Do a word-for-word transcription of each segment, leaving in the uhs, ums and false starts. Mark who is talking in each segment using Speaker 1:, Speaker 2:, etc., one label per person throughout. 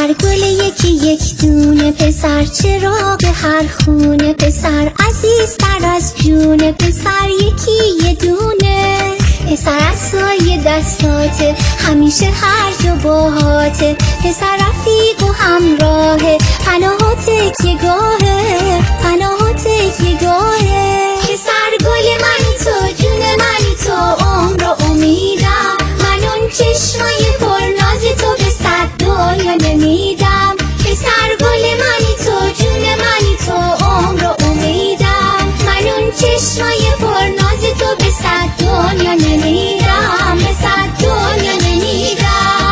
Speaker 1: پسر گل یکی یک دونه، پسر چراغ هر خونه، پسر عزیزتر از جونه، پسر یکی یه دونه. پسر عصای دستاته، همیشه هر جا باهاته، پسر رفیق و همراهه، پناهات یگاهه، پناهات یگاهه. پسر گل منی تو، جون منی تو، عمر و امیدم، من اون چشمای پرناز تو به صد دنیا نمیدم. پسر گل منی تو، جون منی تو، عمر و امیدم، من اون چشمای پرناز تو به صد دنیا نمیدم، به صد دنیا نمیدم.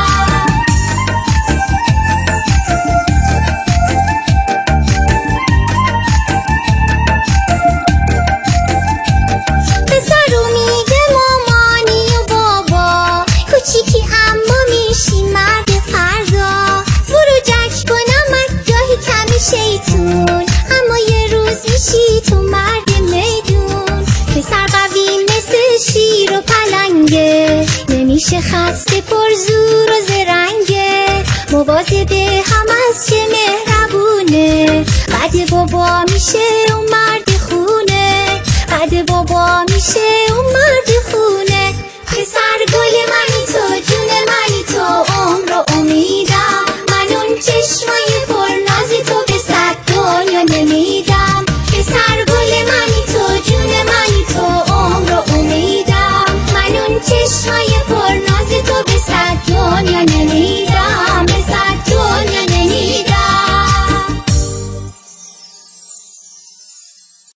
Speaker 1: پسر امید مامانی و بابا، کوچیکی اما میشی مرد فردا. فروجک کنم گاهی کمی شیطون، اما یه روز میشی تو مرد میدون. پسر قوی مثل شیر و پلنگه، نمیشه خسته پر زور و زرنگه، مواظب هم از چه مهربونه. بعد بابا میشه اون مرد خونه، بعد بابا میشه اون مرد خونه. پسر گل منی تو، جون منی تو، عمر و امیدم، من اون چشمای پرنازی تو به صد دنیا نمیدم. پسر گل منی تو، جون منی تو، عمر و امیدم، من اون چشمای